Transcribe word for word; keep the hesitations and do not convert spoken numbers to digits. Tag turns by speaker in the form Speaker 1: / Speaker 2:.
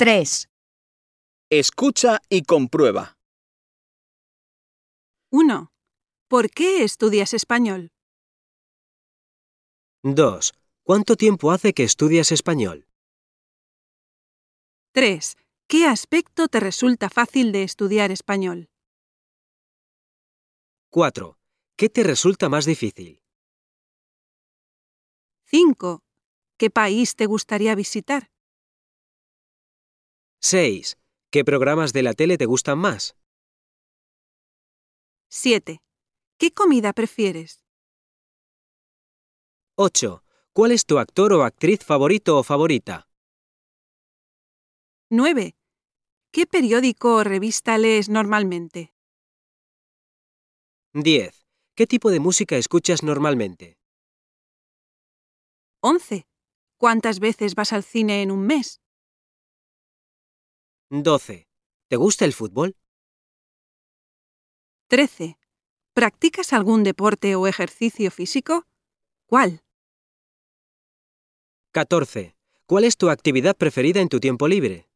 Speaker 1: tres.
Speaker 2: Escucha y comprueba.
Speaker 3: uno. ¿Por qué estudias español?
Speaker 4: dos. ¿Cuánto tiempo hace que estudias español?
Speaker 3: tres. ¿Qué aspecto te resulta fácil de estudiar español?
Speaker 4: cuatro. ¿Qué te resulta más difícil?
Speaker 3: cinco. ¿Qué país te gustaría visitar?
Speaker 4: seis. ¿Qué programas de la tele te gustan más?
Speaker 3: siete. ¿Qué comida prefieres?
Speaker 4: ocho. ¿Cuál es tu actor o actriz favorito o favorita?
Speaker 3: nueve. ¿Qué periódico o revista lees normalmente?
Speaker 4: diez. ¿Qué tipo de música escuchas normalmente?
Speaker 3: once. ¿Cuántas veces vas al cine en un mes?
Speaker 4: doce. ¿Te gusta el fútbol?
Speaker 3: trece. ¿Practicas algún deporte o ejercicio físico? ¿Cuál?
Speaker 4: catorce. ¿Cuál es tu actividad preferida en tu tiempo libre?